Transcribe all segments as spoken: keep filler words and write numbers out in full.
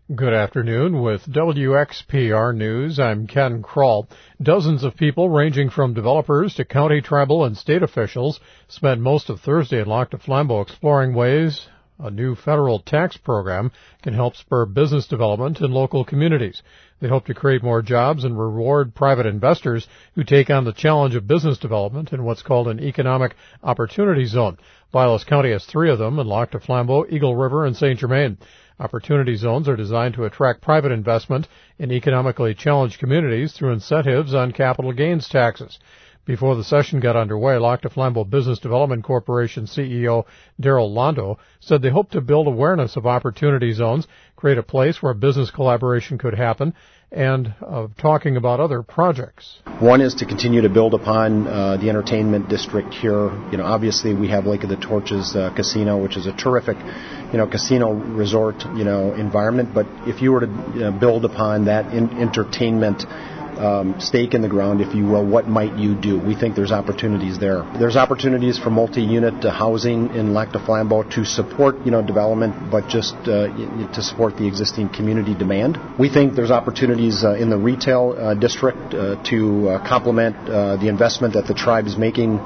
Good afternoon. With W X P R News, I'm Ken Kroll. Dozens of people, ranging from developers to county, tribal, and state officials, spent most of Thursday at Lac du Flambeau exploring ways a new federal tax program can help spur business development in local communities. They hope to create more jobs and reward private investors who take on the challenge of business development in what's called an economic opportunity zone. Vilas County has three of them in Lac du Flambeau, Eagle River, and Saint Germain. Opportunity zones are designed to attract private investment in economically challenged communities through incentives on capital gains taxes. Before the session got underway, Lac du Flambeau Business Development Corporation C E O Daryl Londo said they hope to build awareness of opportunity zones, create a place where business collaboration could happen, and of uh, talking about other projects. One is to continue to build upon uh, the entertainment district here. You know, obviously we have Lake of the Torches uh, Casino, which is a terrific, you know, casino resort, you know, environment. But if you were to you know, build upon that in- entertainment Um, stake in the ground, if you will, what might you do? We think there's opportunities there. There's opportunities for multi-unit uh, housing in Lac du Flambeau to support, you know, development, but just uh, to support the existing community demand. We think there's opportunities uh, in the retail uh, district uh, to uh, complement uh, the investment that the tribe is making.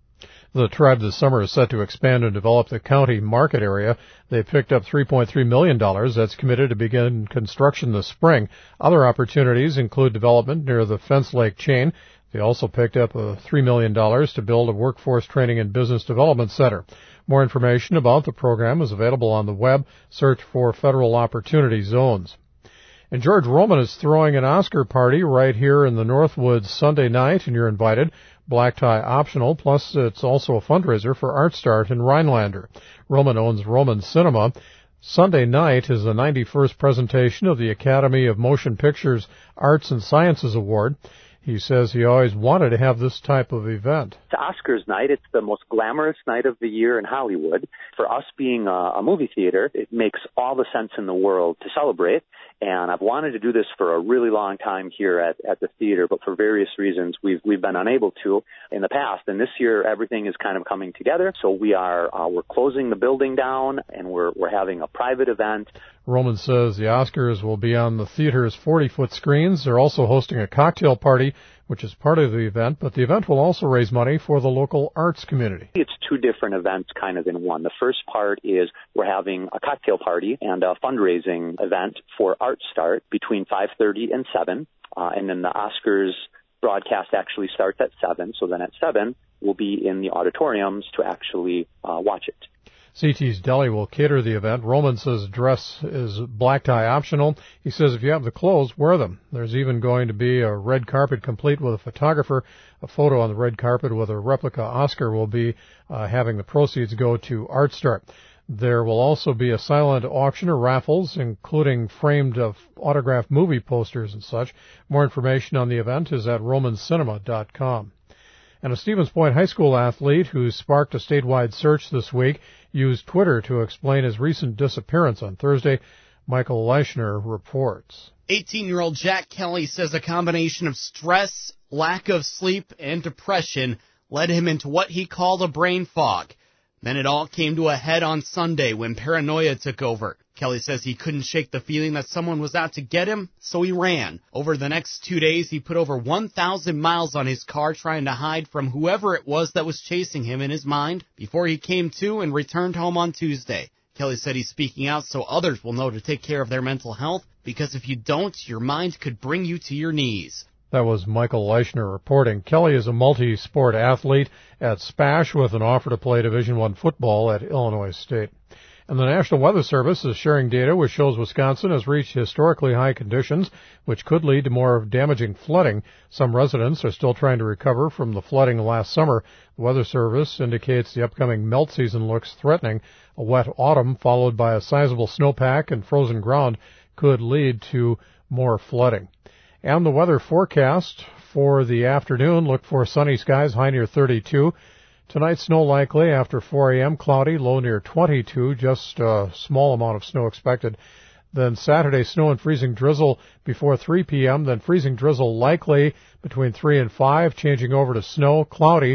The tribe this summer is set to expand and develop the county market area. They picked up three point three million dollars. That's committed to begin construction this spring. Other opportunities include development near the Fence Lake chain. They also picked up uh, three million dollars to build a workforce training and business development center. More information about the program is available on the web. Search for Federal Opportunity Zones. And George Roman is throwing an Oscar party right here in the Northwoods Sunday night, and you're invited. Black tie optional, plus it's also a fundraiser for ArtStart in Rhinelander. Roman owns Roman Cinema. Sunday night is the ninety-first presentation of the Academy of Motion Pictures Arts and Sciences Award. He says he always wanted to have this type of event. It's Oscars night. It's the most glamorous night of the year in Hollywood. For us being a, a movie theater, it makes all the sense in the world to celebrate. And I've wanted to do this for a really long time here at, at the theater, but for various reasons we've we've been unable to in the past. And this year everything is kind of coming together. So we are uh, we're closing the building down and we're we're having a private event. Roman says the Oscars will be on the theater's forty-foot screens. They're also hosting a cocktail party, which is part of the event, but the event will also raise money for the local arts community. It's two different events kind of in one. The first part is we're having a cocktail party and a fundraising event for ArtStart between five thirty and seven, uh, and then the Oscars broadcast actually starts at seven, so then at seven we'll be in the auditoriums to actually uh, watch it. C T's Deli will cater the event. Roman says dress is black tie optional. He says if you have the clothes, wear them. There's even going to be a red carpet complete with a photographer. A photo on the red carpet with a replica Oscar will be uh, having the proceeds go to ArtStart. There will also be a silent auction or raffles, including framed uh, autographed movie posters and such. More information on the event is at roman cinema dot com. And a Stevens Point High School athlete who sparked a statewide search this week used Twitter to explain his recent disappearance on Thursday. Michael Leischner reports. eighteen-year-old Jack Kelly says a combination of stress, lack of sleep, and depression led him into what he called a brain fog. Then it all came to a head on Sunday when paranoia took over. Kelly says he couldn't shake the feeling that someone was out to get him, so he ran. Over the next two days, he put over one thousand miles on his car trying to hide from whoever it was that was chasing him in his mind before he came to and returned home on Tuesday. Kelly said he's speaking out so others will know to take care of their mental health, because if you don't, your mind could bring you to your knees. That was Michael Leischner reporting. Kelly is a multi-sport athlete at Spash with an offer to play Division I football at Illinois State. And the National Weather Service is sharing data which shows Wisconsin has reached historically high conditions, which could lead to more damaging flooding. Some residents are still trying to recover from the flooding last summer. The Weather Service indicates the upcoming melt season looks threatening. A wet autumn followed by a sizable snowpack and frozen ground could lead to more flooding. And the weather forecast for the afternoon, look for sunny skies, high near thirty-two. Tonight, snow likely after four a.m., cloudy, low near twenty-two, just a small amount of snow expected. Then Saturday, snow and freezing drizzle before three p.m., then freezing drizzle likely between three and five, changing over to snow, cloudy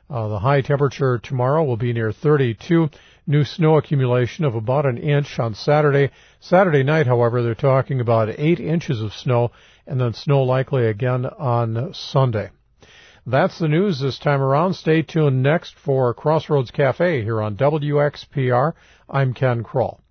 Uh, the high temperature tomorrow will be near thirty-two. New snow accumulation of about an inch on Saturday. Saturday night, however, they're talking about eight inches of snow, and then snow likely again on Sunday. That's the news this time around. Stay tuned next for Crossroads Cafe here on W X P R. I'm Ken Kroll.